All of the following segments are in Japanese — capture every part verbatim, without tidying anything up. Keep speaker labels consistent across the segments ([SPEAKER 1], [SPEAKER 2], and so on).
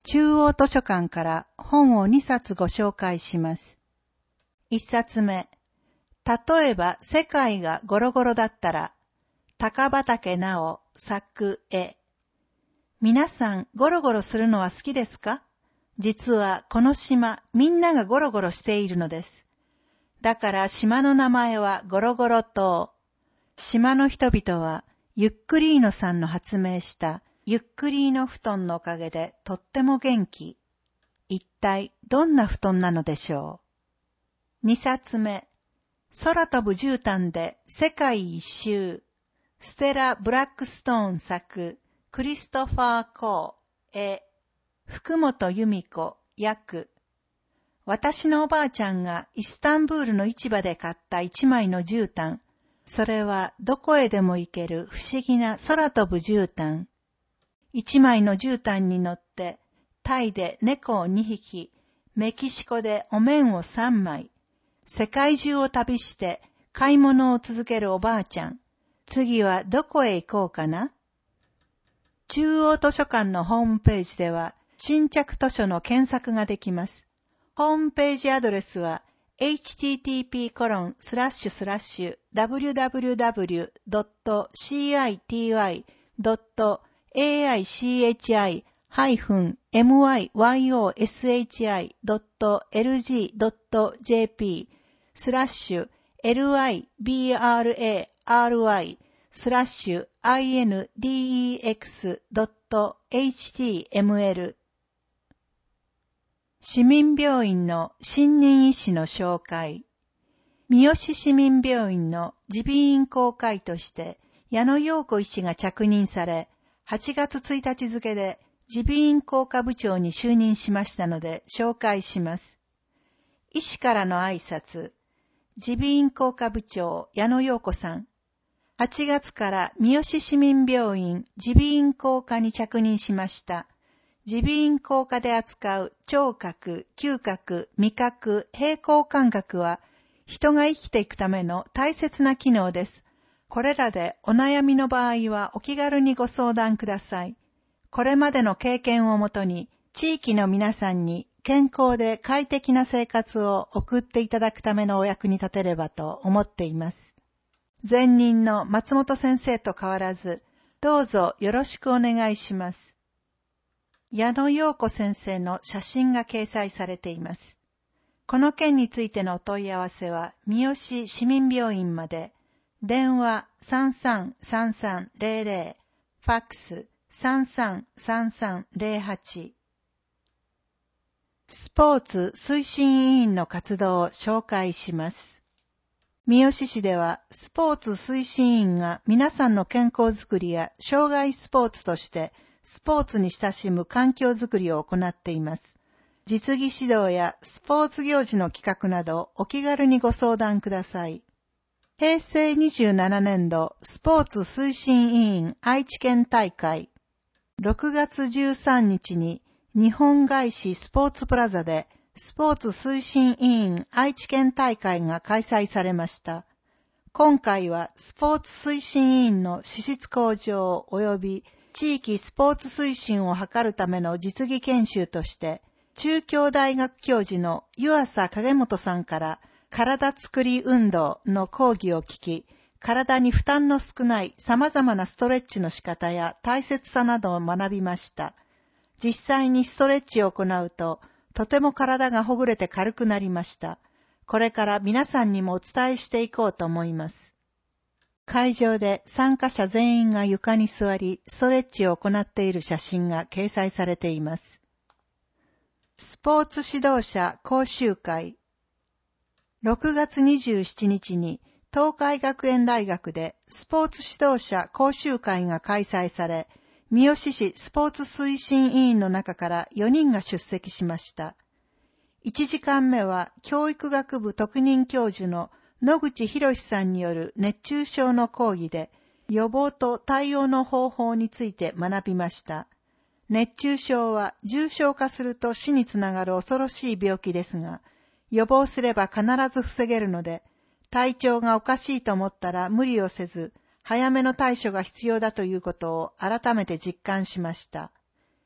[SPEAKER 1] 中央図書館から本をにさつご紹介します。いっさつめ、例えば世界がゴロゴロだったら、高畑直作絵。皆さんゴロゴロするのは好きですか？実はこの島、みんながゴロゴロしているのです。だから島の名前はゴロゴロ島。島の人々はユックリーノさんの発明したユックリーノ布団のおかげでとっても元気。一体どんな布団なのでしょう。にさつめ、空飛ぶ絨毯で世界一周。ステラ・ブラックストーン作、クリストファー・コー、絵、福本由美子、訳。私のおばあちゃんがイスタンブールの市場で買った一枚の絨毯。それはどこへでも行ける不思議な空飛ぶ絨毯。一枚の絨毯に乗って、タイで猫をにひき、メキシコでお面をさんまい、世界中を旅して買い物を続けるおばあちゃん。次はどこへ行こうかな？中央図書館のホームページでは新着図書の検索ができます。ホームページアドレスは エイチティーティーピーコロンスラッシュスラッシュダブリューダブリューダブリュードットシーアイティーワイドットエーアイシーエイチアイハイフンエムワイワイオーエスエイチアイドットエルジードットジェーピースラッシュ エルアイビーアールエーアールワイ スラッシュ アイエヌディーイーエックスドットエイチティーエムエル 市民病院の新任医師の紹介。三好市民病院の耳鼻咽喉科医として矢野陽子医師が着任され、はちがつついたち付で耳鼻咽喉科部長に就任しましたので紹介します。医師からの挨拶。耳鼻咽喉科部長矢野陽子さん。はちがつから三好市民病院耳鼻咽喉科に着任しました。耳鼻咽喉科で扱う聴覚、嗅覚、味覚、平衡感覚は人が生きていくための大切な機能です。これらでお悩みの場合はお気軽にご相談ください。これまでの経験をもとに地域の皆さんに健康で快適な生活を送っていただくためのお役に立てればと思っています。前任の松本先生と変わらず、どうぞよろしくお願いします。矢野陽子先生の写真が掲載されています。この件についてのお問い合わせは、三好市民病院まで、電話 さんさんさんさんゼロゼロ、ファックス さんさんさんさんゼロはち。スポーツ推進委員の活動を紹介します。三好市ではスポーツ推進委員が皆さんの健康づくりや障害スポーツとしてスポーツに親しむ環境づくりを行っています。実技指導やスポーツ行事の企画などお気軽にご相談ください。へいせいにじゅうななねんどスポーツ推進委員愛知県大会。ろくがつじゅうさんにちに日本外資スポーツプラザでスポーツ推進委員愛知県大会が開催されました。今回はスポーツ推進委員の資質向上及び地域スポーツ推進を図るための実技研修として、中京大学教授の湯浅影本さんから体つくり運動の講義を聞き、体に負担の少ない様々なストレッチの仕方や大切さなどを学びました。実際にストレッチを行うと、とても体がほぐれて軽くなりました。これから皆さんにもお伝えしていこうと思います。会場で参加者全員が床に座り、ストレッチを行っている写真が掲載されています。スポーツ指導者講習会。ろくがつにじゅうしちにちに東海学園大学でスポーツ指導者講習会が開催され、三好市スポーツ推進委員の中からよにんが出席しました。いちじかんめは教育学部特任教授の野口博さんによる熱中症の講義で予防と対応の方法について学びました。熱中症は重症化すると死につながる恐ろしい病気ですが、予防すれば必ず防げるので、体調がおかしいと思ったら無理をせず、早めの対処が必要だということを改めて実感しました。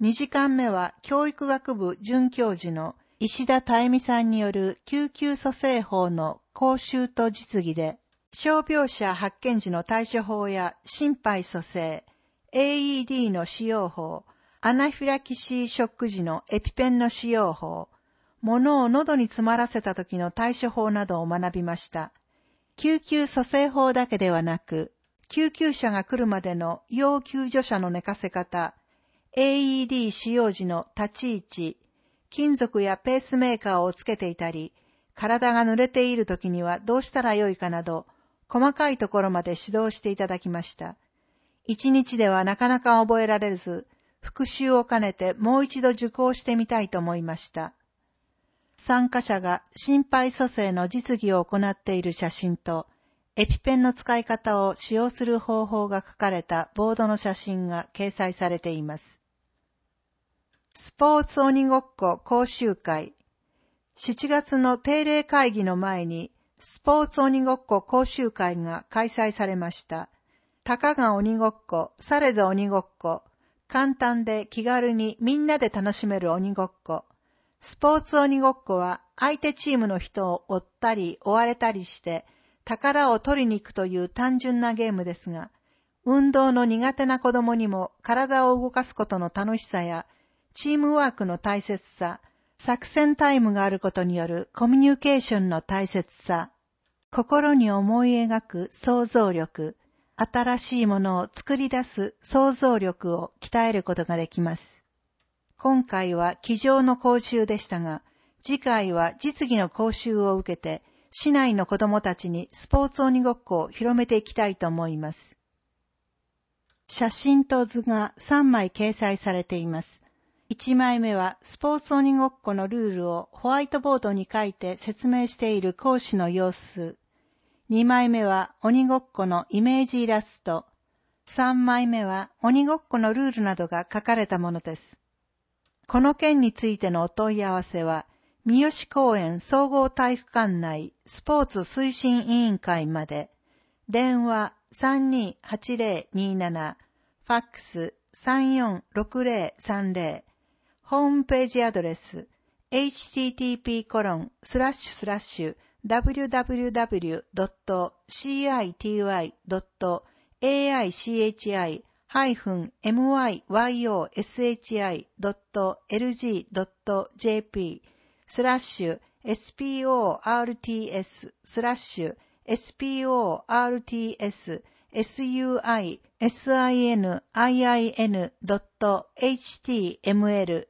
[SPEAKER 1] にじかんめは教育学部准教授の石田妙美さんによる救急蘇生法の講習と実技で、傷病者発見時の対処法や心肺蘇生、エーイーディー の使用法、アナフィラキシーショック時のエピペンの使用法、物を喉に詰まらせた時の対処法などを学びました。救急蘇生法だけではなく、救急車が来るまでの要救助者の寝かせ方、エーイーディー 使用時の立ち位置、金属やペースメーカーをつけていたり、体が濡れている時にはどうしたらよいかなど、細かいところまで指導していただきました。一日ではなかなか覚えられず、復習を兼ねてもう一度受講してみたいと思いました。参加者が心肺蘇生の実技を行っている写真と、エピペンの使い方を使用する方法が書かれたボードの写真が掲載されています。スポーツ鬼ごっこ講習会。しちがつの定例会議の前に、スポーツ鬼ごっこ講習会が開催されました。たかが鬼ごっこ、されど鬼ごっこ。簡単で気軽にみんなで楽しめる鬼ごっこ。スポーツ鬼ごっこは相手チームの人を追ったり追われたりして宝を取りに行くという単純なゲームですが、運動の苦手な子供にも体を動かすことの楽しさやチームワークの大切さ、作戦タイムがあることによるコミュニケーションの大切さ、心に思い描く想像力、新しいものを作り出す想像力を鍛えることができます。今回は机上の講習でしたが、次回は実技の講習を受けて、市内の子どもたちにスポーツ鬼ごっこを広めていきたいと思います。写真と図がさんまい掲載されています。いちまいめはスポーツ鬼ごっこのルールをホワイトボードに書いて説明している講師の様子。にまいめは鬼ごっこのイメージイラスト。さんまいめは鬼ごっこのルールなどが書かれたものです。この件についてのお問い合わせは、三好公園総合体育館内スポーツ推進委員会まで、電話 さんにーはちぜろにーなな、ファックス さんよんろくぜろさんぜろ、ホームページアドレス エイチティーティーピーコロンスラッシュスラッシュダブリューダブリューダブリュードットシーアイティーワイドットエーアイシーエイチアイハイフンエムワイワイオーエスエイチアイドットエルジードットジェーピースラッシュ エスピーオーアールティーエス スラッシュ エスピーオーアールティーエス エスユーアイエスアイエヌアイアイエヌ ドット エイチティーエムエル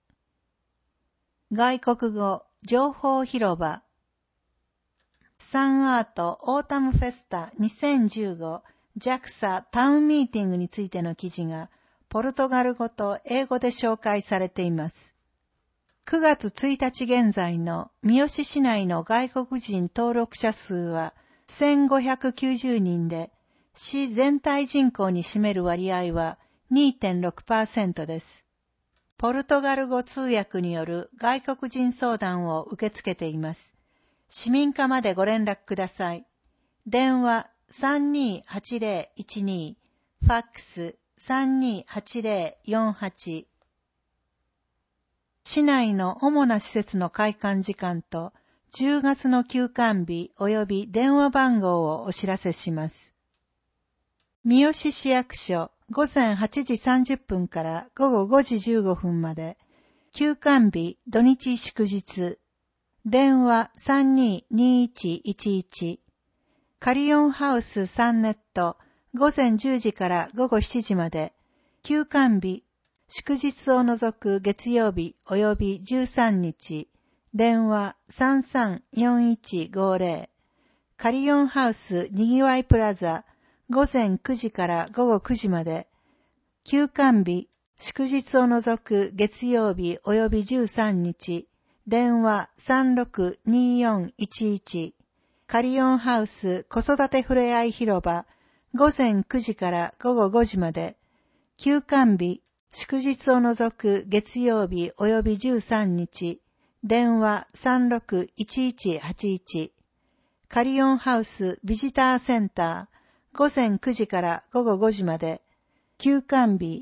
[SPEAKER 1] 外国語情報広場サンアートオータムフェスタにせんじゅうご ジャクサ タウンミーティングについての記事がポルトガル語と英語で紹介されています。くがつついたち現在の三好市内の外国人登録者数はせんごひゃくきゅうじゅうにんで、市全体人口に占める割合は にてんろくパーセント です。ポルトガル語通訳による外国人相談を受け付けています。市民課までご連絡ください。電話 さんにーはちぜろいちに、ファックス さんにーはちぜろよんはち。市内の主な施設の開館時間とじゅうがつの休館日及び電話番号をお知らせします。三好市役所ごぜんはちじさんじゅっぷんからごごごじじゅうごふんまで、休館日土日祝日、電話 さんにーにーいちいちいち、カリオンハウスさんネットごぜんじゅうじからごごしちじまで、休館日祝日を除く月曜日及びじゅうさんにち、電話 さんさんよんいちごぜろ、カリオンハウスにぎわいプラザ、ごぜんくじからごごくじまで、休館日、祝日を除く月曜日及びじゅうさんにち、電話 さんろくにーよんいちいち、カリオンハウス子育てふれあい広場、ごぜんくじからごごごじまで、休館日、祝日を除く月曜日及びじゅうさんにち、電話 さんろくいちいちはちいち、カリオンハウスビジターセンター、ごぜんくじからごごごじまで、休館日、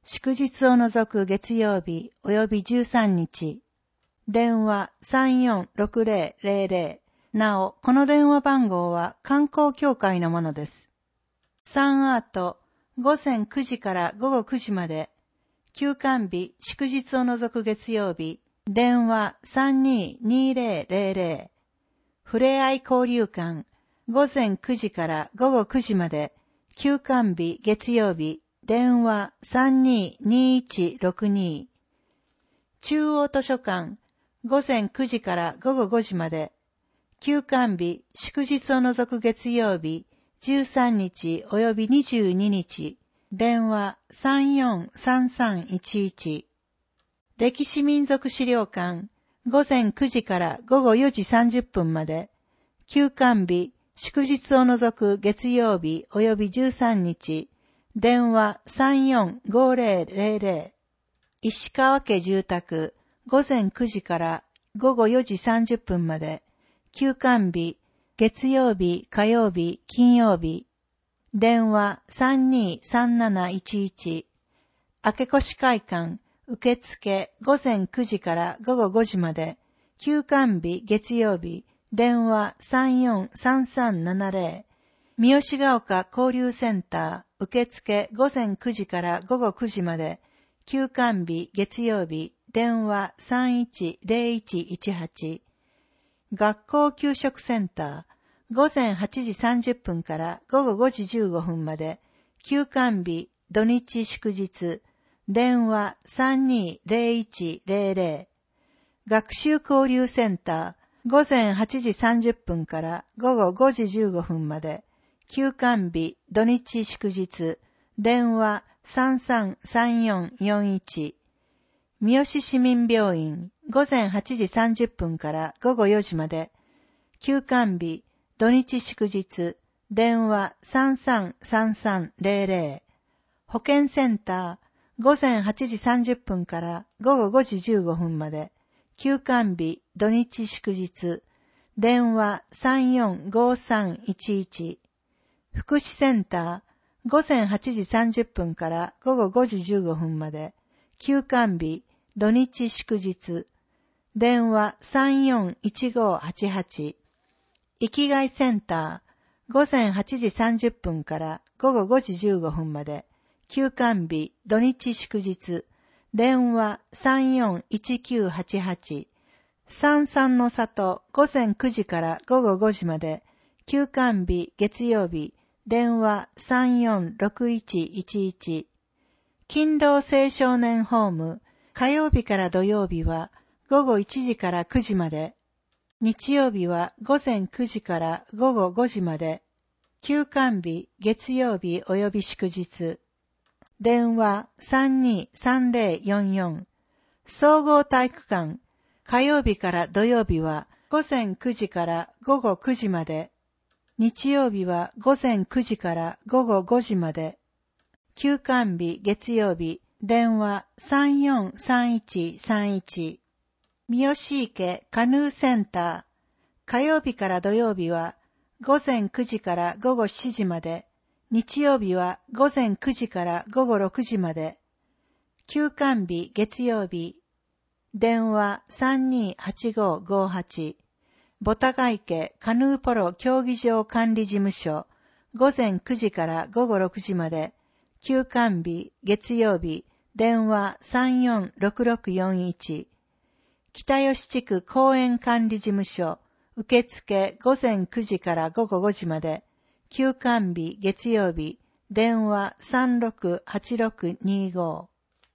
[SPEAKER 1] 祝日を除く月曜日及びじゅうさんにち。電話 さんよんろくぜろぜろぜろ。なお、この電話番号は観光協会のものです。サンアート、午前くじから午後くじまで。休館日、祝日を除く月曜日。電話 さんにーにーぜろぜろぜろ。ふれあい交流館、午前くじから午後くじまで。休館日、月曜日。電話 さんにーにーいちろくにー。中央図書館、午前くじから午後ごじまで。休館日、祝日を除く月曜日、じゅうさんにち及びにじゅうににち。電話 さんよんさんさんいちいち。歴史民族資料館、午前くじから午後よじさんじゅっぷんまで。休館日、祝日を除く月曜日及びじゅうさんにち。電話 さんよんごぜろぜろぜろ。石川家住宅、午前くじから午後よじさんじゅっぷんまで。休館日、月曜日、火曜日、金曜日。電話 さんにーさんなないちいち。明越会館、受付、午前くじから午後ごじまで。休館日、月曜日。電話 さんよんさんさんななぜろ。三好ヶ丘交流センター、受付、午前くじから午後くじまで。休館日、月曜日。電話 さんいちぜろいちいちはち。学校給食センター、午前はちじさんじゅっぷんから午後ごじじゅうごふんまで。休館日、土日祝日。電話 さんにーぜろいちぜろぜろ。学習交流センター、午前はちじさんじゅっぷんから午後ごじじゅうごふんまで。休館日、土日祝日。電話 さんさんさんよんよんいち。三好市民病院、午前はちじさんじゅっぷんから午後よじまで。休館日、土日祝日。電話 さんさんさんさんぜろぜろ。保健センター、午前はちじさんじゅっぷんから午後ごじじゅうごふんまで。休館日、土日祝日。電話 さんよんごさんいちいち。福祉センター、午前はちじさんじゅっぷんから午後ごじじゅうごふんまで。休館日、土日祝日。電話 さんよんいちごはちはち。生きがいセンター、午前はちじさんじゅっぷんから午後ごじじゅうごふんまで。休館日、土日祝日。電話 さんよんいちきゅうはちはち。三三の里、午前くじから午後ごじまで。休館日、月曜日。電話 さんよんろくいちいちいち。勤労青少年ホーム、火曜日から土曜日は午後いちじからくじまで。日曜日は午前くじから午後ごじまで。休館日、月曜日及び祝日。電話 さんにーさんぜろよんよん。総合体育館、火曜日から土曜日は午前くじから午後くじまで。日曜日は午前くじから午後ごじまで。休館日、月曜日。電話 さんよんさんいちさんいち。三好池カヌーセンター。火曜日から土曜日は午前くじから午後しちじまで。日曜日は午前くじから午後ろくじまで。休館日、月曜日。電話 さんにーはちごごはち。ボタガ池カヌーポロ競技場管理事務所。午前くじから午後ろくじまで。休館日、月曜日。電話 さんよんろくろくよんいち。北吉地区公園管理事務所。受付午前くじから午後ごじまで。休館日、月曜日。電話 さんろくはちろくにご。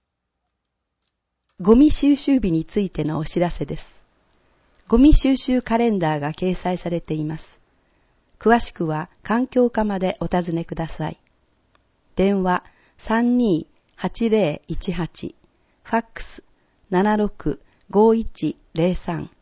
[SPEAKER 2] ゴミ収集日についてのお知らせです。ゴミ収集カレンダーが掲載されています。詳しくは環境課までお尋ねください。電話 さんにーはちぜろいちはち、ファックス ななろくごいちぜろさん。